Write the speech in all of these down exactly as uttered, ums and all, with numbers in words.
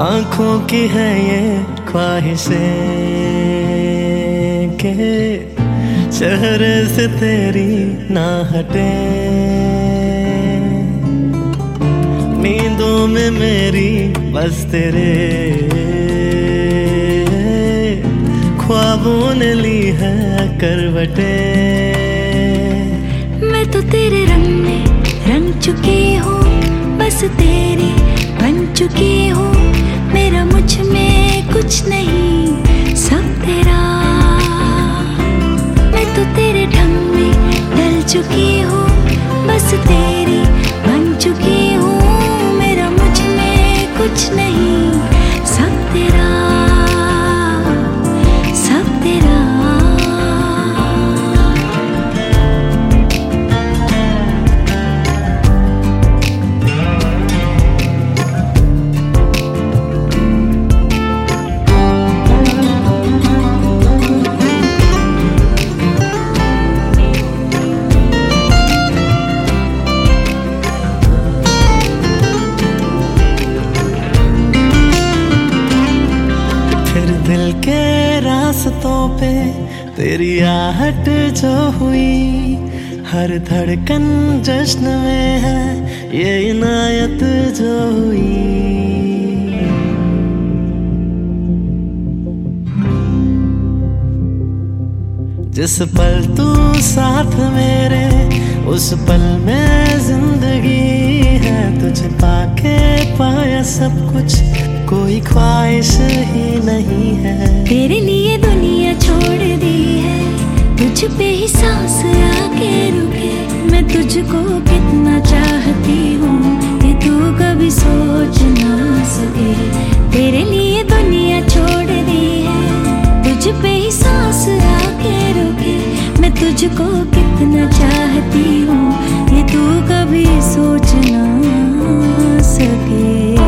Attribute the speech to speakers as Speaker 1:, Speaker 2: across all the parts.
Speaker 1: आंखों की है ये ख्वाहिशें के चेहरे से तेरी ना हटे। नींदों में मेरी बस तेरे ख्वाबों ने ली है करवटे।
Speaker 2: मैं तो तेरे रंग में रंग चुकी हूँ, बस तेरी बन चुकी हूँ। मेरा मुझ में कुछ नहीं, सब तेरा। मैं तो तेरे ढंग में ढल चुकी हूँ, बस तेरी बन चुकी हूँ। मेरा मुझ में कुछ नहीं, सब तेरा, सब तेरा।
Speaker 1: दिल के रास्तों पे तेरी आहट जो हुई, हर धड़कन जश्न में है ये इनायत जो हुई। जिस पल तू साथ मेरे, उस पल में जिंदगी है। तुझे पाके पाया सब कुछ, कोई ख्वाहिश ही नहीं है।
Speaker 2: तेरे लिए दुनिया छोड़ दी है, तुझ पे ही सांस आके रुके। मैं तुझको कितना चाहती हूँ, ये तू कभी सोच ना सके। तेरे लिए दुनिया छोड़ दी है, तुझ पे ही सांस आके रुके। मैं तुझको कितना चाहती हूँ, ये तू कभी सोच ना सके।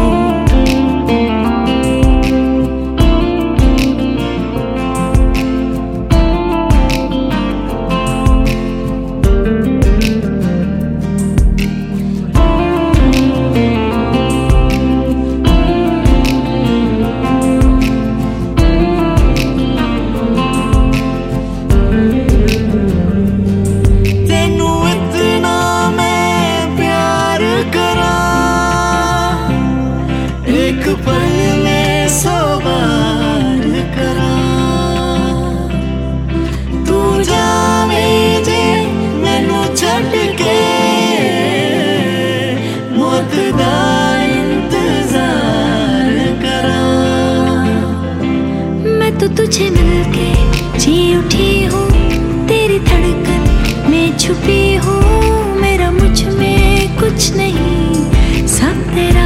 Speaker 1: एक पल में सौ बार करा, तू जावे जे मैनू छड्ड के, मौत दा इंतजार करा।
Speaker 2: मैं तो तुझे मिलके जी उठी हूँ, तेरी धड़कन में छुपी हूँ। मेरा मुझ में कुछ नहीं, सब तेरा।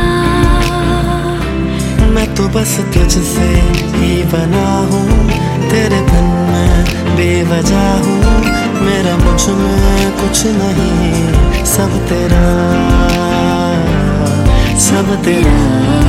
Speaker 1: मैं तो बस तुझसे ही बना हूँ, तेरे बिन मैं बेवजह हूँ। मेरा मुझ में कुछ नहीं, सब तेरा, सब तेरा।